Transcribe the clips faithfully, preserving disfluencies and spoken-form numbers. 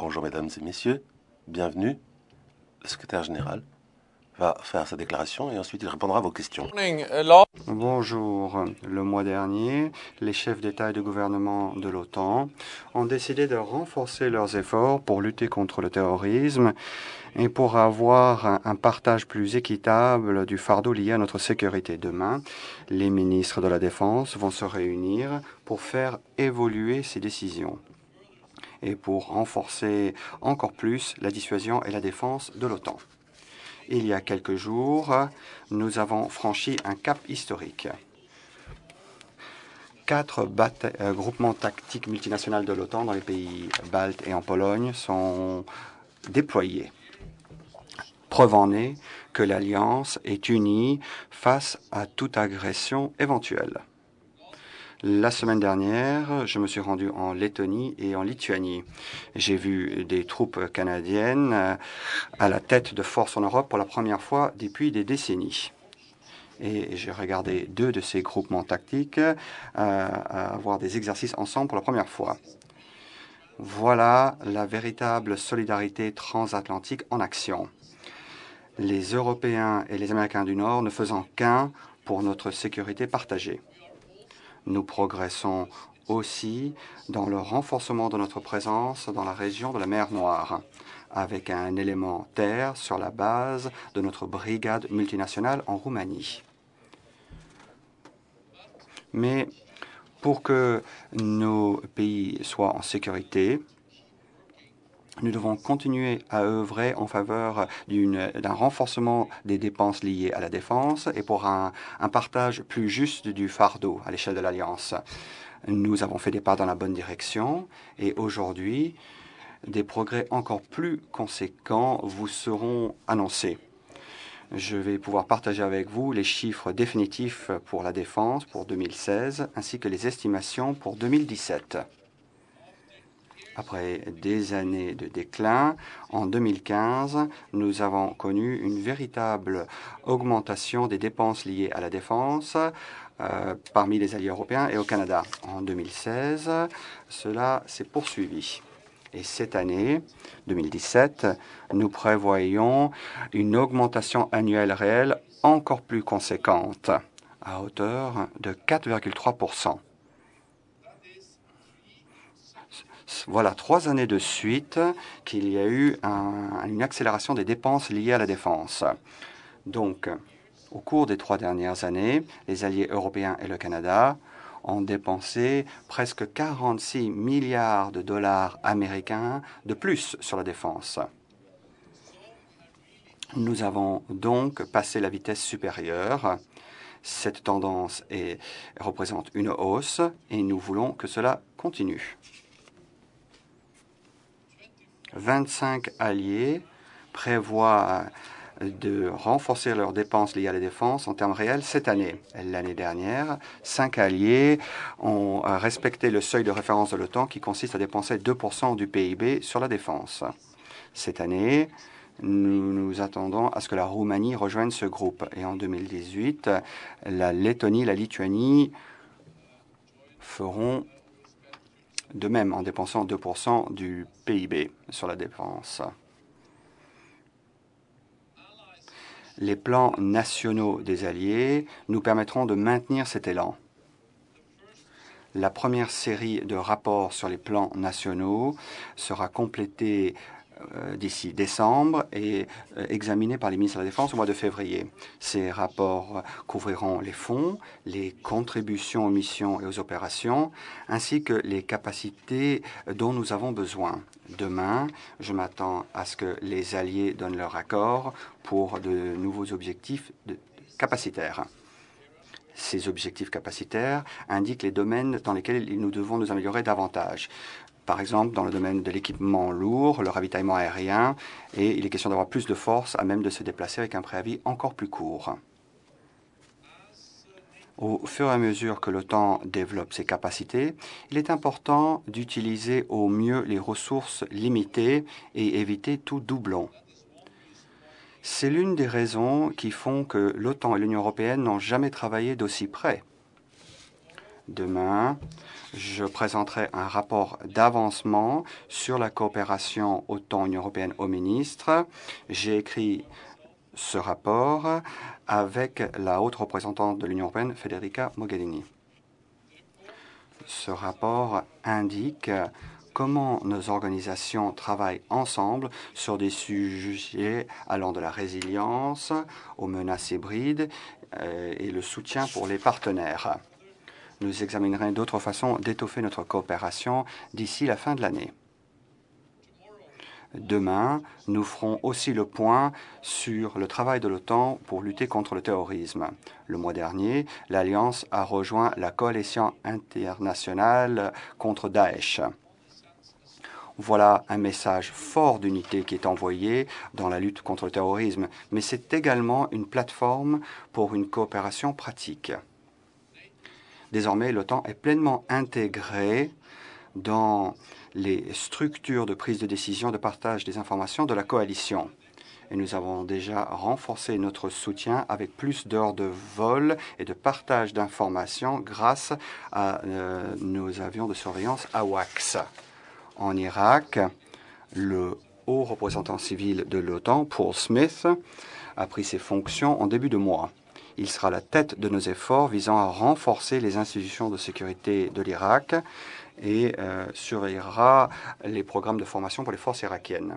Bonjour mesdames et messieurs, bienvenue. Le secrétaire général va faire sa déclaration et ensuite il répondra à vos questions. Bonjour. Le mois dernier, les chefs d'État et de gouvernement de l'OTAN ont décidé de renforcer leurs efforts pour lutter contre le terrorisme et pour avoir un partage plus équitable du fardeau lié à notre sécurité. Demain, les ministres de la Défense vont se réunir pour faire évoluer ces décisions et pour renforcer encore plus la dissuasion et la défense de l'OTAN. Il y a quelques jours, nous avons franchi un cap historique. Quatre euh, groupements tactiques multinationaux de l'OTAN dans les pays baltes et en Pologne sont déployés. Preuve en est que l'Alliance est unie face à toute agression éventuelle. La semaine dernière, je me suis rendu en Lettonie et en Lituanie. J'ai vu des troupes canadiennes à la tête de forces en Europe pour la première fois depuis des décennies. Et j'ai regardé deux de ces groupements tactiques euh, avoir des exercices ensemble pour la première fois. Voilà la véritable solidarité transatlantique en action. Les Européens et les Américains du Nord ne faisant qu'un pour notre sécurité partagée. Nous progressons aussi dans le renforcement de notre présence dans la région de la mer Noire, avec un élément terre sur la base de notre brigade multinationale en Roumanie. Mais pour que nos pays soient en sécurité, nous devons continuer à œuvrer en faveur d'un renforcement des dépenses liées à la défense et pour un, un partage plus juste du fardeau à l'échelle de l'Alliance. Nous avons fait des pas dans la bonne direction et aujourd'hui, des progrès encore plus conséquents vous seront annoncés. Je vais pouvoir partager avec vous les chiffres définitifs pour la défense pour deux mille seize ainsi que les estimations pour deux mille dix-sept. Après des années de déclin, en deux mille quinze, nous avons connu une véritable augmentation des dépenses liées à la défense euh, parmi les alliés européens et au Canada. En deux mille seize, cela s'est poursuivi. Et cette année, deux mille dix-sept, nous prévoyons une augmentation annuelle réelle encore plus conséquente, à hauteur de quatre virgule trois pour cent. Voilà trois années de suite qu'il y a eu un, une accélération des dépenses liées à la défense. Donc, au cours des trois dernières années, les alliés européens et le Canada ont dépensé presque quarante-six milliards de dollars américains de plus sur la défense. Nous avons donc passé la vitesse supérieure. Cette tendance est, représente une hausse et nous voulons que cela continue. vingt-cinq alliés prévoient de renforcer leurs dépenses liées à la défense en termes réels cette année. L'année dernière, cinq alliés ont respecté le seuil de référence de l'OTAN qui consiste à dépenser deux pour cent du P I B sur la défense. Cette année, nous nous attendons à ce que la Roumanie rejoigne ce groupe. Et en deux mille dix-huit, la Lettonie et la Lituanie feront de même en dépensant deux pour cent du P I B sur la défense. Les plans nationaux des alliés nous permettront de maintenir cet élan. La première série de rapports sur les plans nationaux sera complétée euh, d'ici décembre et euh, examinée par les ministres de la Défense au mois de février. Ces rapports couvriront les fonds, les contributions aux missions et aux opérations, ainsi que les capacités dont nous avons besoin. Demain, je m'attends à ce que les alliés donnent leur accord pour de nouveaux objectifs de, capacitaires. Ces objectifs capacitaires indiquent les domaines dans lesquels nous devons nous améliorer davantage. Par exemple, dans le domaine de l'équipement lourd, le ravitaillement aérien, et il est question d'avoir plus de force à même de se déplacer avec un préavis encore plus court. Au fur et à mesure que l'OTAN développe ses capacités, il est important d'utiliser au mieux les ressources limitées et éviter tout doublon. C'est l'une des raisons qui font que l'OTAN et l'Union européenne n'ont jamais travaillé d'aussi près. Demain, je présenterai un rapport d'avancement sur la coopération OTAN-Union européenne aux ministres. J'ai écrit ce rapport avec la haute représentante de l'Union européenne, Federica Mogherini. Ce rapport indique comment nos organisations travaillent ensemble sur des sujets allant de la résilience aux menaces hybrides euh, et le soutien pour les partenaires. Nous examinerons d'autres façons d'étoffer notre coopération d'ici la fin de l'année. Demain, nous ferons aussi le point sur le travail de l'OTAN pour lutter contre le terrorisme. Le mois dernier, l'Alliance a rejoint la coalition internationale contre Daesh. Voilà un message fort d'unité qui est envoyé dans la lutte contre le terrorisme, mais c'est également une plateforme pour une coopération pratique. Désormais, l'OTAN est pleinement intégrée dans les structures de prise de décision de partage des informations de la coalition. Et nous avons déjà renforcé notre soutien avec plus d'heures de vol et de partage d'informations grâce à euh, nos avions de surveillance AWACS. En Irak, le haut représentant civil de l'OTAN, Paul Smith, a pris ses fonctions en début de mois. Il sera la tête de nos efforts visant à renforcer les institutions de sécurité de l'Irak et euh, surveillera les programmes de formation pour les forces irakiennes.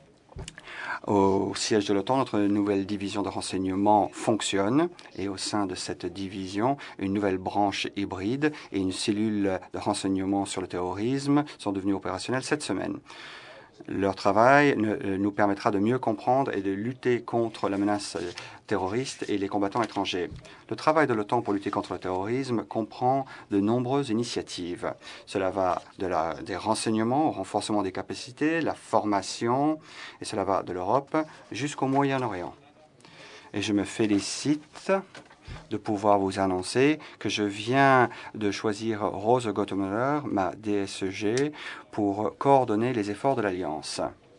Au siège de l'OTAN, notre nouvelle division de renseignement fonctionne et au sein de cette division, une nouvelle branche hybride et une cellule de renseignement sur le terrorisme sont devenues opérationnelles cette semaine. Leur travail nous permettra de mieux comprendre et de lutter contre la menace terroriste et les combattants étrangers. Le travail de l'OTAN pour lutter contre le terrorisme comprend de nombreuses initiatives. Cela va de la, des renseignements au renforcement des capacités, la formation, et cela va de l'Europe jusqu'au Moyen-Orient. Et je me félicite de pouvoir vous annoncer que je viens de choisir Rose Gottemoeller, ma D S E G, pour coordonner les efforts de l'Alliance.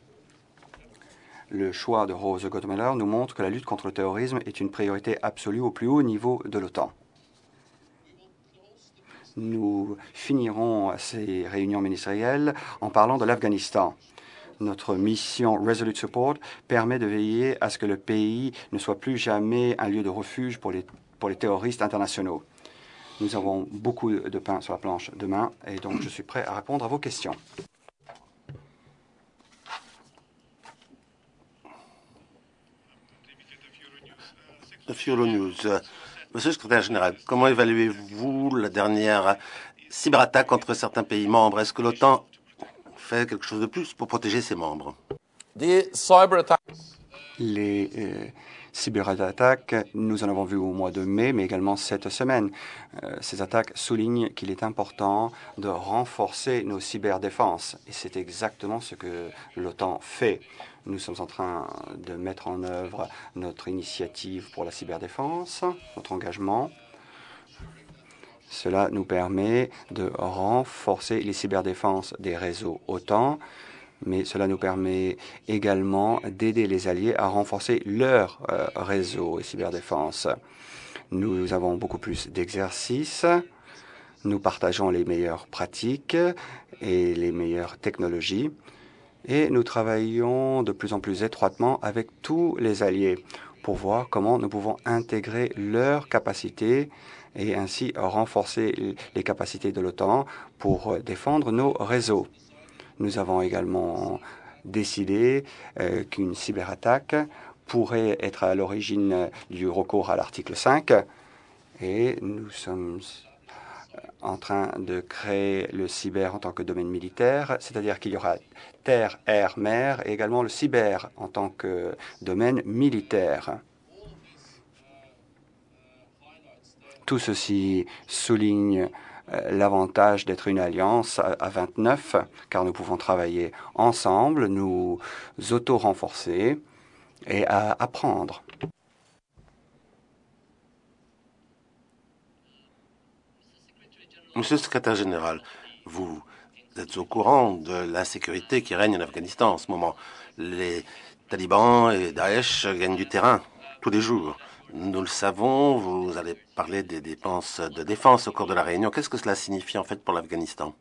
Le choix de Rose Gottemoeller nous montre que la lutte contre le terrorisme est une priorité absolue au plus haut niveau de l'OTAN. Nous finirons ces réunions ministérielles en parlant de l'Afghanistan. Notre mission Resolute Support permet de veiller à ce que le pays ne soit plus jamais un lieu de refuge pour les, pour les terroristes internationaux. Nous avons beaucoup de pain sur la planche demain et donc je suis prêt à répondre à vos questions. Euronews. Monsieur le secrétaire général, comment évaluez-vous la dernière cyberattaque contre certains pays membres? Est-ce que l'OTAN fait quelque chose de plus pour protéger ses membres? Les euh, cyberattaques, nous en avons vu au mois de mai, mais également cette semaine. Euh, ces attaques soulignent qu'il est important de renforcer nos cyberdéfenses. Et c'est exactement ce que l'OTAN fait. Nous sommes en train de mettre en œuvre notre initiative pour la cyberdéfense, notre engagement. Cela nous permet de renforcer les cyberdéfenses des réseaux OTAN, mais cela nous permet également d'aider les alliés à renforcer leur euh, réseau et cyberdéfense. Nous avons beaucoup plus d'exercices, nous partageons les meilleures pratiques et les meilleures technologies, et nous travaillons de plus en plus étroitement avec tous les alliés pour voir comment nous pouvons intégrer leurs capacités et ainsi renforcer les capacités de l'OTAN pour défendre nos réseaux. Nous avons également décidé euh, qu'une cyberattaque pourrait être à l'origine du recours à l'article cinq et nous sommes en train de créer le cyber en tant que domaine militaire, c'est-à-dire qu'il y aura terre, air, mer et également le cyber en tant que domaine militaire. Tout ceci souligne l'avantage d'être une alliance à vingt-neuf, car nous pouvons travailler ensemble, nous auto-renforcer et à apprendre. Monsieur le secrétaire général, vous êtes au courant de l'insécurité qui règne en Afghanistan en ce moment. Les talibans et Daesh gagnent du terrain tous les jours. Nous le savons, vous allez parler des dépenses de défense au cours de la réunion. Qu'est-ce que cela signifie en fait pour l'Afghanistan?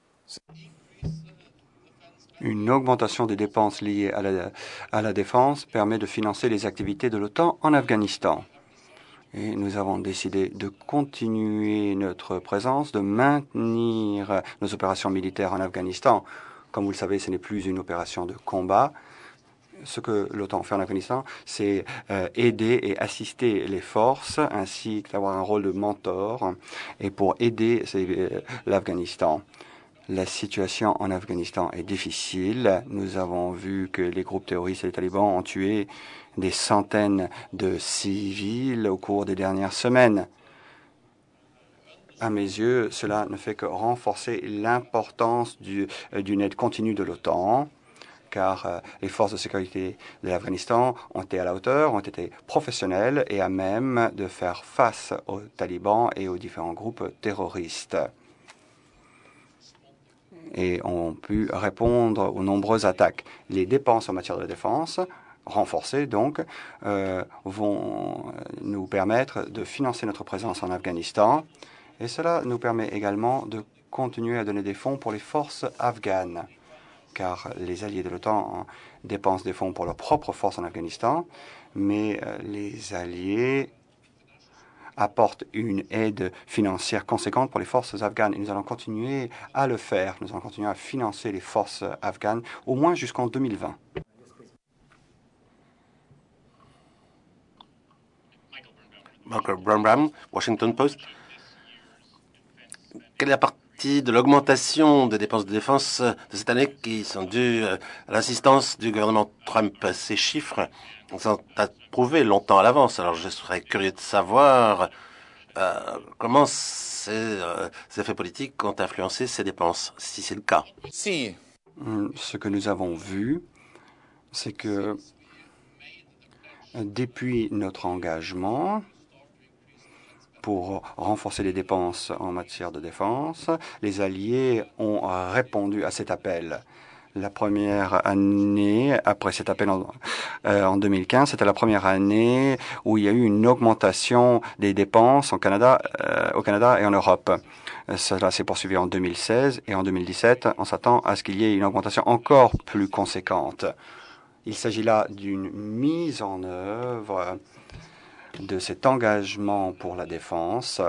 Une augmentation des dépenses liées à la, à la défense permet de financer les activités de l'OTAN en Afghanistan. Et nous avons décidé de continuer notre présence, de maintenir nos opérations militaires en Afghanistan. Comme vous le savez, ce n'est plus une opération de combat. Ce que l'OTAN fait en Afghanistan, c'est euh, aider et assister les forces, ainsi qu'avoir un rôle de mentor, et pour aider euh, l'Afghanistan. La situation en Afghanistan est difficile. Nous avons vu que les groupes terroristes et les talibans ont tué des centaines de civils au cours des dernières semaines. À mes yeux, cela ne fait que renforcer l'importance du, d'une aide continue de l'OTAN, car euh, les forces de sécurité de l'Afghanistan ont été à la hauteur, ont été professionnelles et à même de faire face aux talibans et aux différents groupes terroristes, et ont pu répondre aux nombreuses attaques. Les dépenses en matière de défense, renforcées donc, euh, vont nous permettre de financer notre présence en Afghanistan, et cela nous permet également de continuer à donner des fonds pour les forces afghanes, car les alliés de l'OTAN dépensent des fonds pour leurs propres forces en Afghanistan, mais euh, les alliés apporte une aide financière conséquente pour les forces afghanes. Et nous allons continuer à le faire. Nous allons continuer à financer les forces afghanes au moins jusqu'en deux mille vingt. Michael Brown, Washington Post. Quelle est la partie de l'augmentation des dépenses de défense de cette année qui sont dues à l'insistance du gouvernement Trump? Ces chiffres sont approuvés longtemps à l'avance. Alors je serais curieux de savoir euh, comment ces, euh, ces effets politiques ont influencé ces dépenses, si c'est le cas. Si. Ce que nous avons vu, c'est que depuis notre engagement pour renforcer les dépenses en matière de défense, les Alliés ont répondu à cet appel. La première année, après cet appel en, euh, en deux mille quinze, c'était la première année où il y a eu une augmentation des dépenses en Canada, euh, au Canada et en Europe. Cela s'est poursuivi en deux mille seize et en deux mille dix-sept. On s'attend à ce qu'il y ait une augmentation encore plus conséquente. Il s'agit là d'une mise en œuvre de cet engagement pour la défense.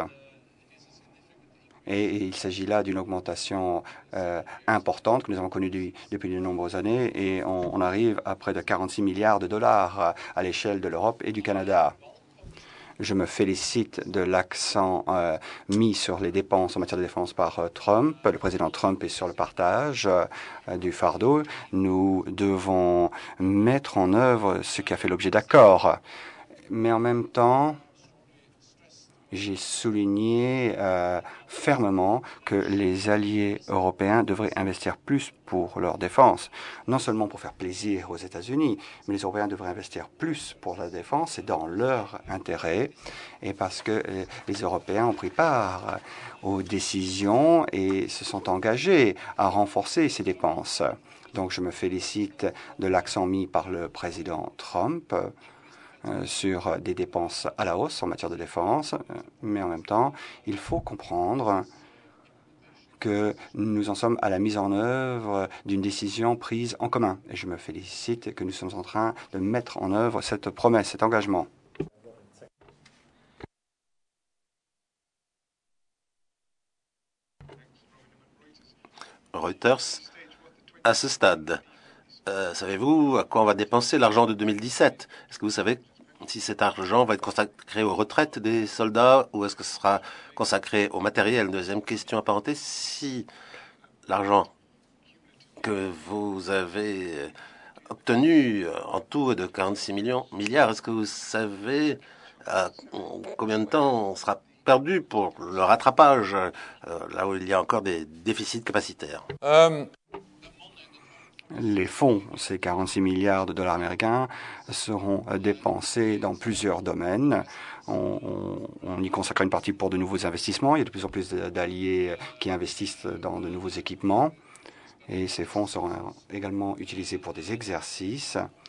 Et il s'agit là d'une augmentation euh, importante que nous avons connue du, depuis de nombreuses années, et on, on arrive à près de quarante-six milliards de dollars à, à l'échelle de l'Europe et du Canada. Je me félicite de l'accent euh, mis sur les dépenses en matière de défense par euh, Trump. Le président Trump est sur le partage euh, du fardeau. Nous devons mettre en œuvre ce qui a fait l'objet d'accords. Mais en même temps, j'ai souligné euh, fermement que les alliés européens devraient investir plus pour leur défense, non seulement pour faire plaisir aux États-Unis, mais les Européens devraient investir plus pour la défense, c'est dans leur intérêt, et parce que euh, les Européens ont pris part aux décisions et se sont engagés à renforcer ces dépenses. Donc je me félicite de l'accent mis par le président Trump Euh, sur des dépenses à la hausse en matière de défense, mais en même temps, il faut comprendre que nous en sommes à la mise en œuvre d'une décision prise en commun. Et je me félicite que nous sommes en train de mettre en œuvre cette promesse, cet engagement. Reuters, à ce stade, euh, savez-vous à quoi on va dépenser l'argent de deux mille dix-sept? Est-ce que vous savez si cet argent va être consacré aux retraites des soldats ou est-ce que ce sera consacré au matériel? Deuxième question apparentée, si l'argent que vous avez obtenu en tout de quarante-six millions, milliards, est-ce que vous savez euh, combien de temps on sera perdu pour le rattrapage, euh, là où il y a encore des déficits capacitaires? Um. Les fonds, ces quarante-six milliards de dollars américains, seront dépensés dans plusieurs domaines. On, on, on y consacre une partie pour de nouveaux investissements. Il y a de plus en plus d'alliés qui investissent dans de nouveaux équipements. Et ces fonds seront également utilisés pour des exercices.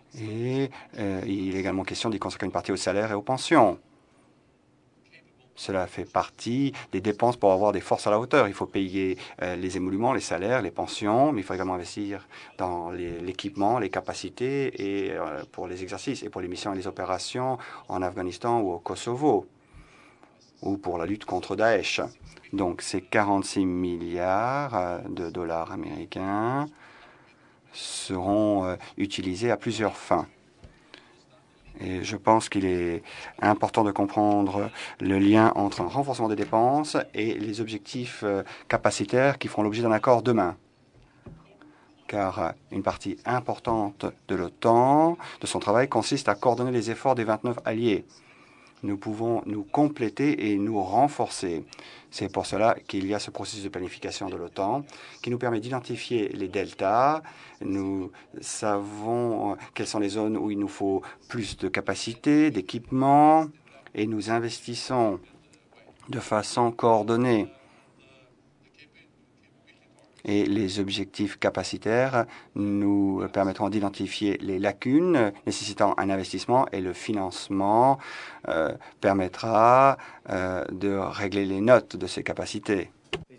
Et euh, il est également question d'y consacrer une partie aux salaires et aux pensions. Cela fait partie des dépenses pour avoir des forces à la hauteur. Il faut payer euh, les émoluments, les salaires, les pensions, mais il faut également investir dans l'équipement, les, les capacités et euh, pour les exercices et pour les missions et les opérations en Afghanistan ou au Kosovo ou pour la lutte contre Daesh. Donc ces quarante-six milliards euh, de dollars américains seront euh, utilisés à plusieurs fins. Et je pense qu'il est important de comprendre le lien entre un renforcement des dépenses et les objectifs euh, capacitaires qui feront l'objet d'un accord demain. Car euh, une partie importante de l'OTAN, de son travail, consiste à coordonner les efforts des vingt-neuf alliés. Nous pouvons nous compléter et nous renforcer. C'est pour cela qu'il y a ce processus de planification de l'OTAN qui nous permet d'identifier les deltas. Nous savons quelles sont les zones où il nous faut plus de capacités, d'équipements, et nous investissons de façon coordonnée. Et les objectifs capacitaires nous permettront d'identifier les lacunes nécessitant un investissement et le financement euh, permettra euh, de régler les notes de ces capacités.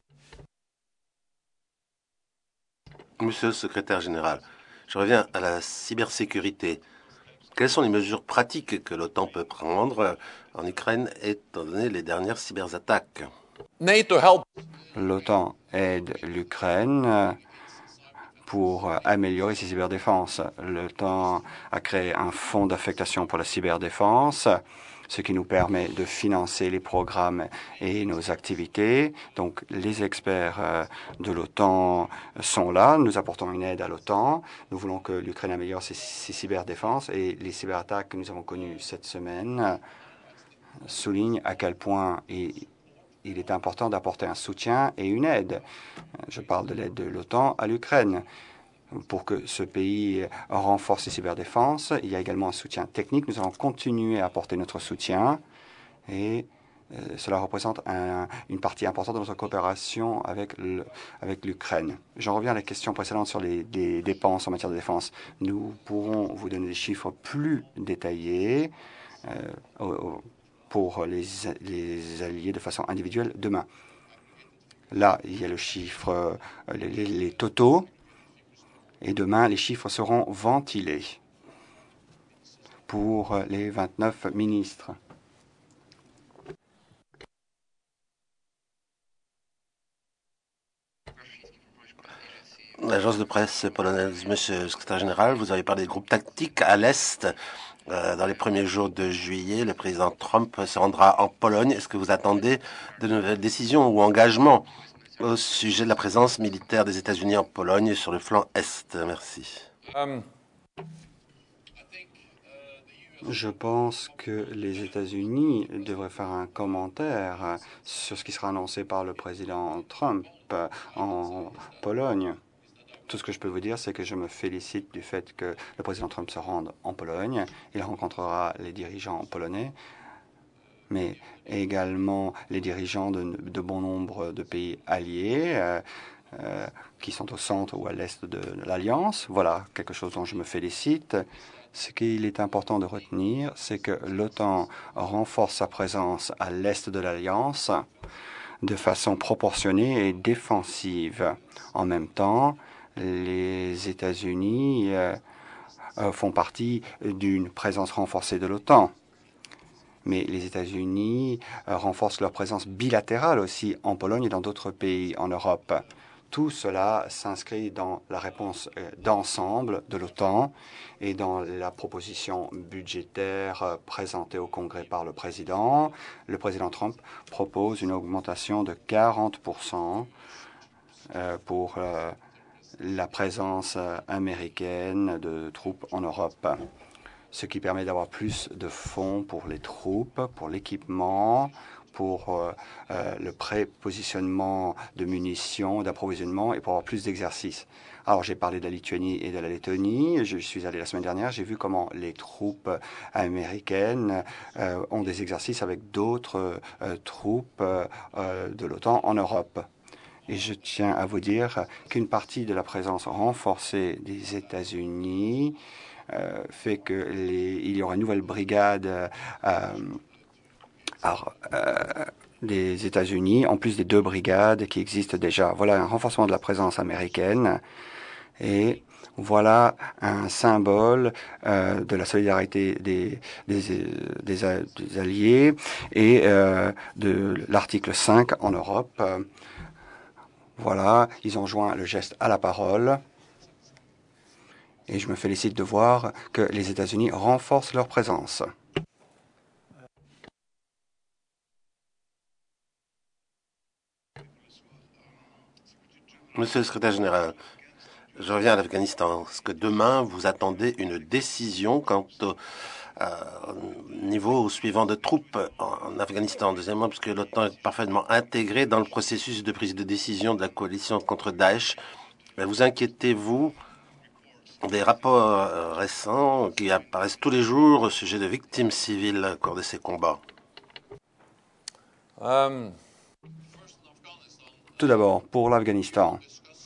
Monsieur le secrétaire général, je reviens à la cybersécurité. Quelles sont les mesures pratiques que l'OTAN peut prendre en Ukraine étant donné les dernières cyberattaques? L'OTAN aide l'Ukraine pour améliorer ses cyberdéfenses. L'OTAN a créé un fonds d'affectation pour la cyberdéfense, ce qui nous permet de financer les programmes et nos activités. Donc, les experts de l'OTAN sont là. Nous apportons une aide à l'OTAN. Nous voulons que l'Ukraine améliore ses, ses cyberdéfenses et les cyberattaques que nous avons connues cette semaine soulignent à quel point il il est important d'apporter un soutien et une aide. Je parle de l'aide de l'OTAN à l'Ukraine. Pour que ce pays renforce ses cyberdéfenses, il y a également un soutien technique. Nous allons continuer à apporter notre soutien et euh, cela représente un, une partie importante de notre coopération avec l'Ukraine. J'en reviens à la question précédente sur les, les dépenses en matière de défense. Nous pourrons vous donner des chiffres plus détaillés euh, au, au, pour les, les alliés de façon individuelle demain. Là, il y a le chiffre, les, les, les totaux, et demain, les chiffres seront ventilés pour les vingt-neuf ministres. L'agence de presse polonaise, monsieur le secrétaire général, vous avez parlé des groupes tactiques à l'Est. Euh, dans les premiers jours de juillet, le président Trump se rendra en Pologne. Est-ce que vous attendez de nouvelles décisions ou engagements au sujet de la présence militaire des États-Unis en Pologne sur le flanc Est? Merci. Um. Je pense que les États-Unis devraient faire un commentaire sur ce qui sera annoncé par le président Trump en Pologne. Tout ce que je peux vous dire, c'est que je me félicite du fait que le président Trump se rende en Pologne. Il rencontrera les dirigeants polonais, mais également les dirigeants de, de bon nombre de pays alliés euh, euh, qui sont au centre ou à l'est de, de l'Alliance. Voilà quelque chose dont je me félicite. Ce qu'il est important de retenir, c'est que l'OTAN renforce sa présence à l'est de l'Alliance de façon proportionnée et défensive. En même temps, les États-Unis euh, euh, font partie d'une présence renforcée de l'OTAN. Mais les États-Unis euh, renforcent leur présence bilatérale aussi en Pologne et dans d'autres pays en Europe. Tout cela s'inscrit dans la réponse euh, d'ensemble de l'OTAN et dans la proposition budgétaire euh, présentée au Congrès par le président. Le président Trump propose une augmentation de quarante pour cent euh, pour euh, la présence américaine de troupes en Europe, ce qui permet d'avoir plus de fonds pour les troupes, pour l'équipement, pour euh, euh, le prépositionnement de munitions, d'approvisionnement et pour avoir plus d'exercices. Alors, j'ai parlé de la Lituanie et de la Lettonie. Je suis allé la semaine dernière, j'ai vu comment les troupes américaines euh, ont des exercices avec d'autres euh, troupes euh, de l'OTAN en Europe. Et je tiens à vous dire qu'une partie de la présence renforcée des États-Unis euh, fait que les, il y aura une nouvelle brigade euh, à, euh, des États-Unis, en plus des deux brigades qui existent déjà. Voilà un renforcement de la présence américaine et voilà un symbole euh, de la solidarité des, des, des, des alliés et euh, de l'article cinq en Europe. Voilà, ils ont joint le geste à la parole. Et je me félicite de voir que les États-Unis renforcent leur présence. Monsieur le secrétaire général, je reviens à l'Afghanistan. Est-ce que demain, vous attendez une décision quant au euh, niveau suivant de troupes en, en Afghanistan? Deuxièmement, puisque l'OTAN est parfaitement intégrée dans le processus de prise de décision de la coalition contre Daesh, vous inquiétez-vous des rapports euh, récents qui apparaissent tous les jours au sujet de victimes civiles au cours de ces combats? Um... Tout d'abord, pour l'Afghanistan,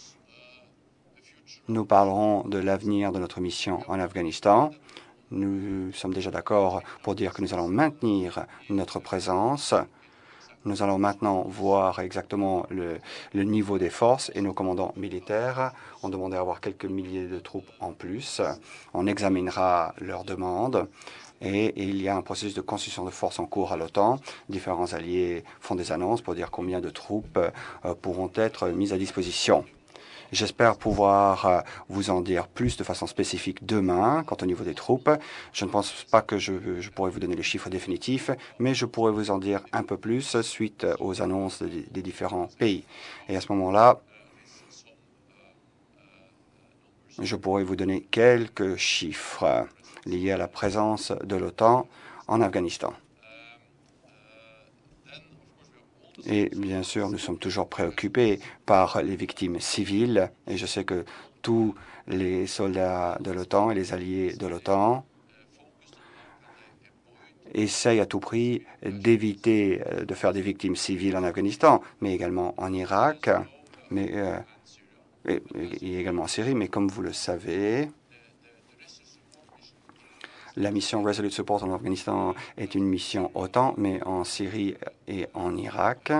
nous parlerons de l'avenir de notre mission en Afghanistan. Nous sommes déjà d'accord pour dire que nous allons maintenir notre présence. Nous allons maintenant voir exactement le, le niveau des forces et nos commandants militaires ont demandé à avoir quelques milliers de troupes en plus. On examinera leurs demandes. Et il y a un processus de construction de forces en cours à l'OTAN. Différents alliés font des annonces pour dire combien de troupes euh, pourront être mises à disposition. J'espère pouvoir euh, vous en dire plus de façon spécifique demain quant au niveau des troupes. Je ne pense pas que je, je pourrais vous donner les chiffres définitifs, mais je pourrais vous en dire un peu plus suite aux annonces des, des différents pays. Et à ce moment-là, je pourrais vous donner quelques chiffres liés à la présence de l'OTAN en Afghanistan. Et bien sûr, nous sommes toujours préoccupés par les victimes civiles. Et je sais que tous les soldats de l'OTAN et les alliés de l'OTAN essayent à tout prix d'éviter de faire des victimes civiles en Afghanistan, mais également en Irak, mais, euh, et, et également en Syrie. Mais comme vous le savez, la mission Resolute Support en Afghanistan est une mission OTAN, mais en Syrie et en Irak,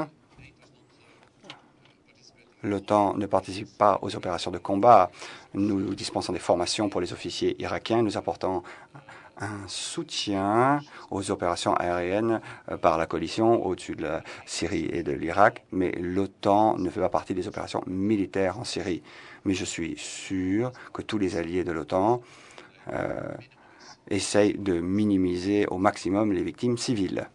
l'OTAN ne participe pas aux opérations de combat. Nous dispensons des formations pour les officiers irakiens. Nous apportons un soutien aux opérations aériennes par la coalition au-dessus de la Syrie et de l'Irak, mais l'OTAN ne fait pas partie des opérations militaires en Syrie. Mais je suis sûr que tous les alliés de l'OTAN euh, essaye de minimiser au maximum les victimes civiles.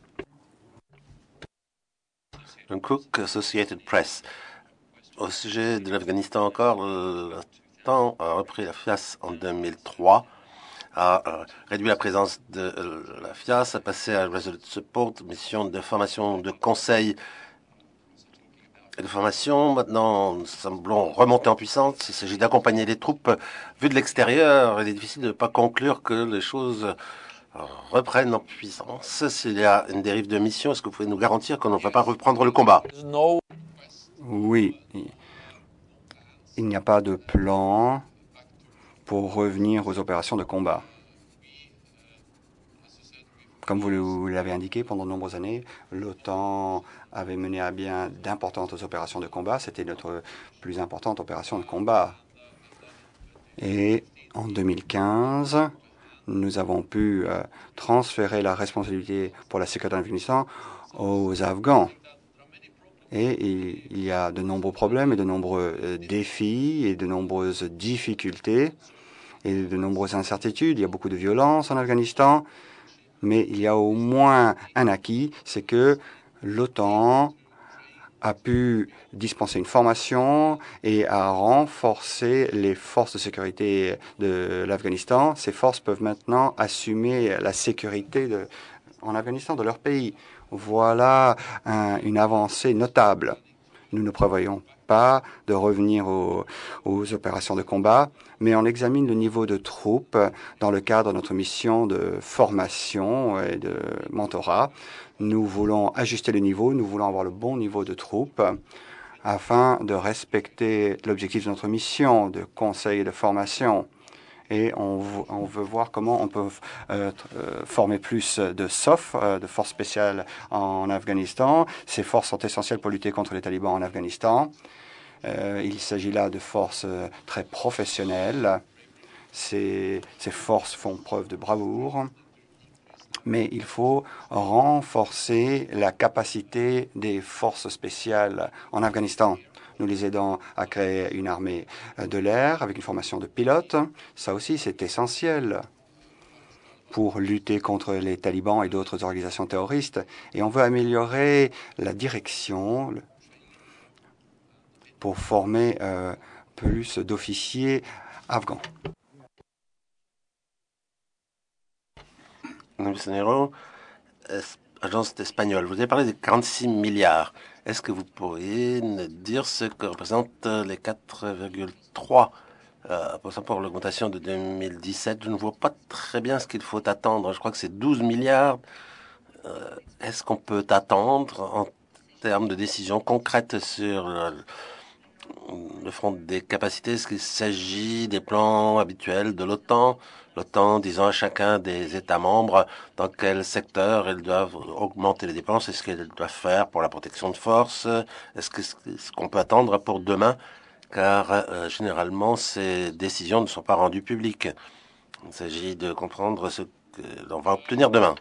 Cook, Associated Press. Au sujet de l'Afghanistan encore, l'OTAN a repris la F I A S en deux mille trois, a réduit la présence de la F I A S, a passé à Resolute Support, mission de formation de conseil et de formation. Maintenant, nous semblons remonter en puissance. Il s'agit d'accompagner les troupes. Vu de l'extérieur, il est difficile de ne pas conclure que les choses reprennent en puissance. S'il y a une dérive de mission, est-ce que vous pouvez nous garantir qu'on ne va pas reprendre le combat? Oui. Il n'y a pas de plan pour revenir aux opérations de combat. Comme vous l'avez indiqué, pendant de nombreuses années, l'OTAN avait mené à bien d'importantes opérations de combat. C'était notre plus importante opération de combat. Et en deux mille quinze, nous avons pu euh, transférer la responsabilité pour la sécurité en Afghanistan aux Afghans. Et il, il y a de nombreux problèmes et de nombreux euh, défis et de nombreuses difficultés et de nombreuses incertitudes. Il y a beaucoup de violence en Afghanistan. Mais il y a au moins un acquis, c'est que l'OTAN a pu dispenser une formation et a renforcé les forces de sécurité de l'Afghanistan. Ces forces peuvent maintenant assumer la sécurité de, en Afghanistan, de leur pays. Voilà un, une avancée notable. Nous ne prévoyons pas de revenir aux, aux opérations de combat, mais on examine le niveau de troupes dans le cadre de notre mission de formation et de mentorat. Nous voulons ajuster le niveau, nous voulons avoir le bon niveau de troupes afin de respecter l'objectif de notre mission de conseil et de formation. Et on, on veut voir comment on peut euh, former plus de S O F, euh, de forces spéciales en Afghanistan. Ces forces sont essentielles pour lutter contre les talibans en Afghanistan. Euh, il s'agit là de forces euh, très professionnelles. Ces, ces forces font preuve de bravoure. Mais il faut renforcer la capacité des forces spéciales en Afghanistan. Nous les aidons à créer une armée de l'air avec une formation de pilotes. Ça aussi, c'est essentiel pour lutter contre les talibans et d'autres organisations terroristes. Et on veut améliorer la direction pour former euh, plus d'officiers afghans. Monsenero, agence espagnole, vous avez parlé de quarante-six milliards. Est-ce que vous pourriez nous dire ce que représentent les quatre virgule trois euh, pour l'augmentation de deux mille dix-sept? Je ne vois pas très bien ce qu'il faut attendre. Je crois que c'est douze milliards. Euh, Est-ce qu'on peut attendre en termes de décisions concrètes sur le, le front des capacités? Est-ce qu'il s'agit des plans habituels de l'OTAN? L'OTAN disant à chacun des États membres dans quel secteur ils doivent augmenter les dépenses, est-ce qu'ils doivent faire pour la protection de force, est-ce que ce qu'on peut attendre pour demain, car euh, généralement ces décisions ne sont pas rendues publiques. Il s'agit de comprendre ce qu'on va obtenir demain.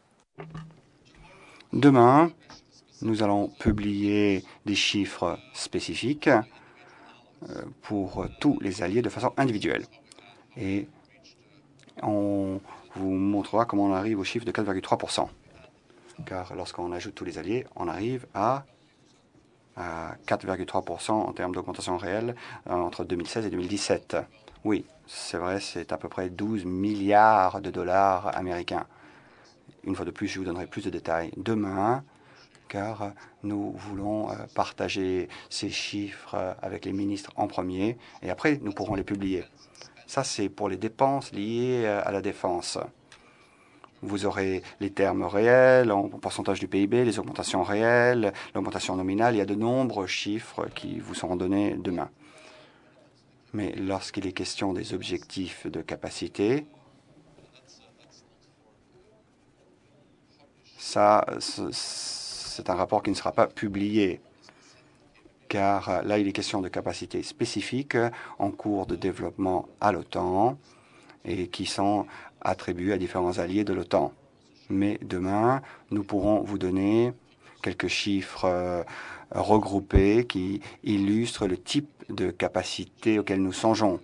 Demain, nous allons publier des chiffres spécifiques pour tous les alliés de façon individuelle. Et on vous montrera comment on arrive au chiffre de quatre virgule trois pour cent. Car lorsqu'on ajoute tous les alliés, on arrive à, à quatre virgule trois pour cent en termes d'augmentation réelle entre deux mille seize et deux mille dix-sept. Oui, c'est vrai, c'est à peu près douze milliards de dollars américains. Une fois de plus, je vous donnerai plus de détails demain, car nous voulons partager ces chiffres avec les ministres en premier, et après, nous pourrons les publier. Ça, c'est pour les dépenses liées à la défense. Vous aurez les termes réels, en pourcentage du P I B, les augmentations réelles, l'augmentation nominale. Il y a de nombreux chiffres qui vous seront donnés demain. Mais lorsqu'il est question des objectifs de capacité, ça, c'est un rapport qui ne sera pas publié, car là, il est question de capacités spécifiques en cours de développement à l'OTAN et qui sont attribuées à différents alliés de l'OTAN. Mais demain, nous pourrons vous donner quelques chiffres euh, regroupés qui illustrent le type de capacité auquel nous songeons.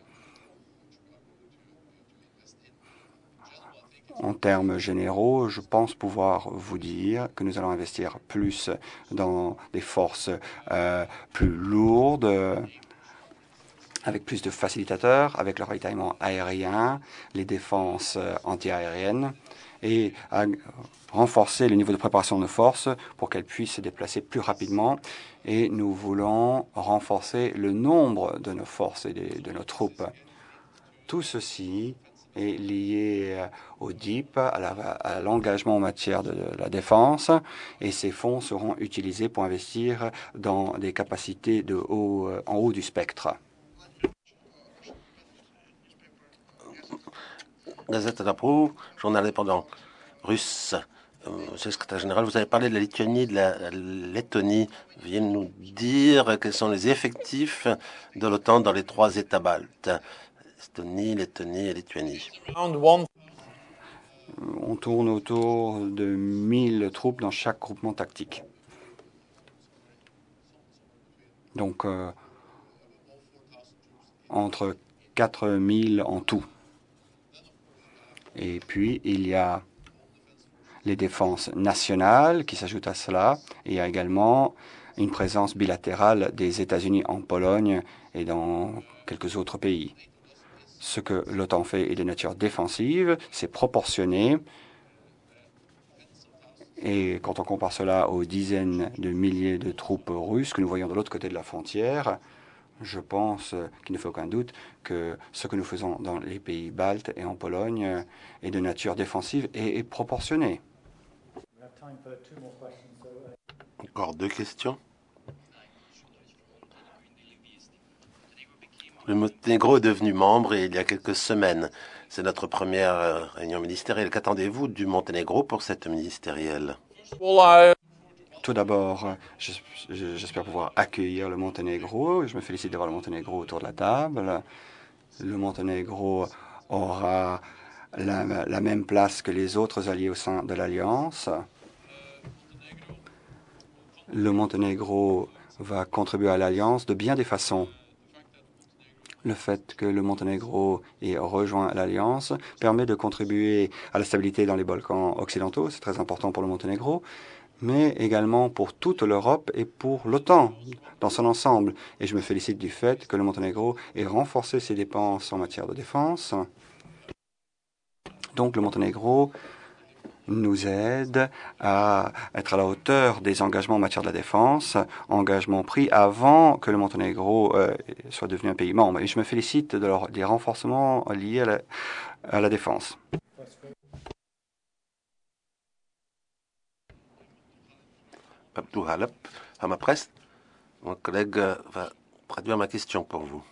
En termes généraux, je pense pouvoir vous dire que nous allons investir plus dans des forces euh, plus lourdes, euh, avec plus de facilitateurs, avec le ravitaillement aérien, les défenses euh, antiaériennes, et à renforcer le niveau de préparation de nos forces pour qu'elles puissent se déplacer plus rapidement. Et nous voulons renforcer le nombre de nos forces et de, de nos troupes. Tout ceci est lié au D I P, à l'engagement en matière de la défense, et ces fonds seront utilisés pour investir dans des capacités de haut, en haut du spectre. Gazette d'Aprou, journal indépendant russe. Monsieur le secrétaire général, vous avez parlé de la Lituanie, de la Lettonie. Veuillez nous dire quels sont les effectifs de l'OTAN dans les trois États baltes. Estonie, Lettonie et Lituanie. On tourne autour de mille troupes dans chaque groupement tactique. Donc, euh, entre quatre mille en tout. Et puis, il y a les défenses nationales qui s'ajoutent à cela. Et il y a également une présence bilatérale des États-Unis en Pologne et dans quelques autres pays. Ce que l'OTAN fait est de nature défensive, c'est proportionné. Et quand on compare cela aux dizaines de milliers de troupes russes que nous voyons de l'autre côté de la frontière, je pense qu'il ne fait aucun doute que ce que nous faisons dans les pays baltes et en Pologne est de nature défensive et est proportionné. Encore deux questions. Le Monténégro est devenu membre et il y a quelques semaines. C'est notre première euh, réunion ministérielle. Qu'attendez-vous du Monténégro pour cette ministérielle? Tout d'abord, j'espère pouvoir accueillir le Monténégro. Je me félicite d'avoir le Monténégro autour de la table. Le Monténégro aura la, la même place que les autres alliés au sein de l'Alliance. Le Monténégro va contribuer à l'Alliance de bien des façons. Le fait que le Monténégro ait rejoint l'Alliance permet de contribuer à la stabilité dans les Balkans occidentaux. C'est très important pour le Monténégro, mais également pour toute l'Europe et pour l'OTAN dans son ensemble. Et je me félicite du fait que le Monténégro ait renforcé ses dépenses en matière de défense. Donc le Monténégro nous aide à être à la hauteur des engagements en matière de la défense, engagements pris avant que le Monténégro euh, soit devenu un pays membre. Et je me félicite de leur, des renforcements liés à la, à la défense. Abdou Halep, à ma presse, mon collègue va traduire ma question pour vous.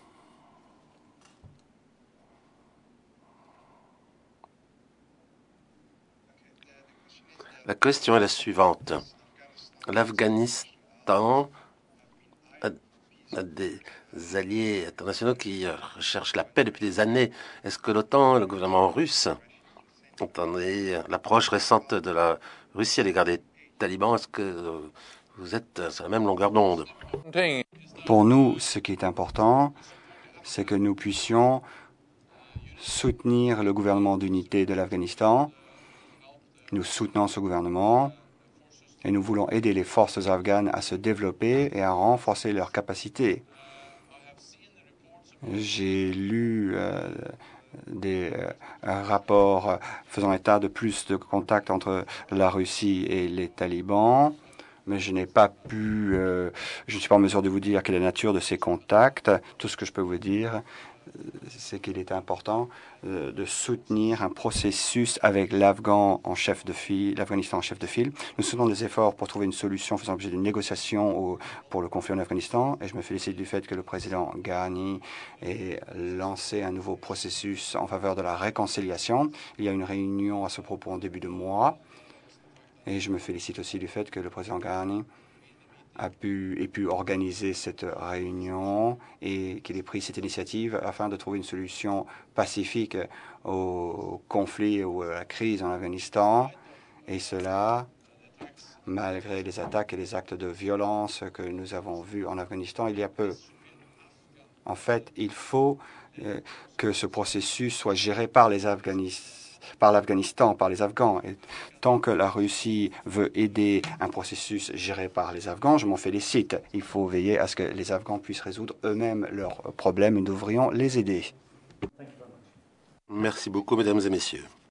La question est la suivante. L'Afghanistan a, a des alliés internationaux qui recherchent la paix depuis des années. Est-ce que l'OTAN et le gouvernement russe, entendez l'approche récente de la Russie à l'égard des talibans, est-ce que vous êtes sur la même longueur d'onde? Pour nous, ce qui est important, c'est que nous puissions soutenir le gouvernement d'unité de l'Afghanistan. Nous soutenons ce gouvernement et nous voulons aider les forces afghanes à se développer et à renforcer leurs capacités. J'ai lu euh, des euh, rapports faisant état de plus de contacts entre la Russie et les talibans, mais je n'ai pas pu, euh, je ne suis pas en mesure de vous dire quelle est la nature de ces contacts. Tout ce que je peux vous dire, c'est qu'il est important euh, de soutenir un processus avec l'Afghan en chef de file, l'Afghanistan en chef de file. Nous soutenons des efforts pour trouver une solution faisant l'objet d'une négociation au, pour le conflit en Afghanistan, et je me félicite du fait que le président Ghani ait lancé un nouveau processus en faveur de la réconciliation. Il y a une réunion à ce propos en début de mois, et je me félicite aussi du fait que le président Ghani a pu, ait pu organiser cette réunion et qu'il ait pris cette initiative afin de trouver une solution pacifique au conflit ou à la crise en Afghanistan. Et cela, malgré les attaques et les actes de violence que nous avons vus en Afghanistan il y a peu. En fait, il faut euh, que ce processus soit géré par les Afghanistan. par l'Afghanistan, par les Afghans. Et tant que la Russie veut aider un processus géré par les Afghans, je m'en félicite. Il faut veiller à ce que les Afghans puissent résoudre eux-mêmes leurs problèmes et nous devrions les aider. Merci beaucoup, mesdames et messieurs.